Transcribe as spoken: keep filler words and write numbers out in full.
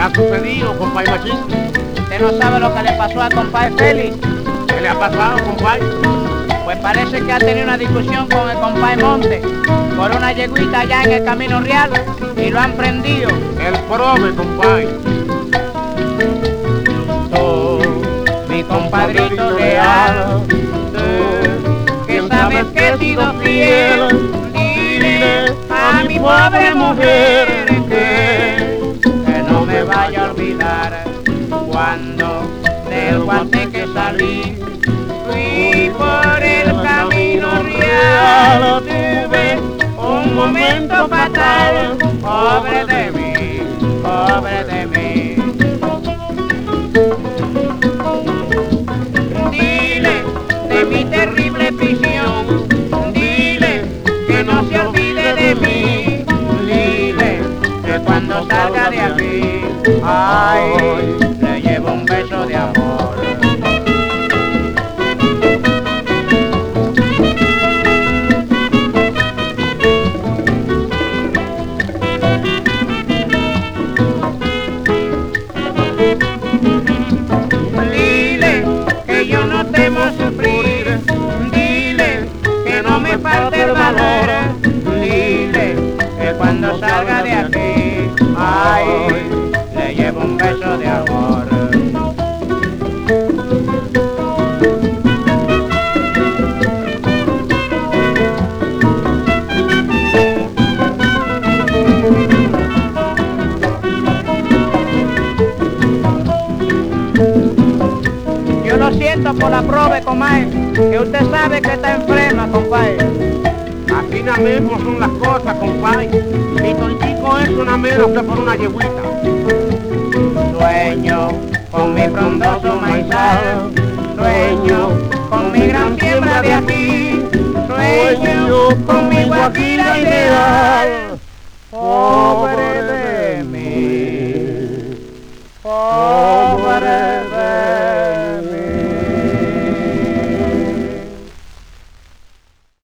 ha sucedido, compadre Machín? Usted no sabe lo que le pasó a compadre Félix. ¿Qué le ha pasado, compadre? Pues parece que ha tenido una discusión con el compadre Monte por una yeguita allá en el Camino Real y lo han prendido. El prove, compadre. Tú, mi compadrito real, tú, que sabes que he sido fiel, dile a mi pobre mujer que, que no me vaya a olvidar cuando del Guateque salí. Fui por el Camino Real, tuve un momento fatal, pobre de mí, pobre de mí. Dile de mi terrible prisión, dile que no se olvide de mí, dile que cuando salga de aquí, ay, le llevo un beso de amor. Sufrir, dile que no me falte el valor, dile que cuando salga de aquí, ay, le llevo un beso de amor. Lo siento por la prove, compadre, que usted sabe que está enferma, compadre. Así nada mismo son las cosas, compadre. Mi tontico es una menos que por una yeguita. Sueño con mi frondoso maizal, sueño con mi gran siembra de aquí.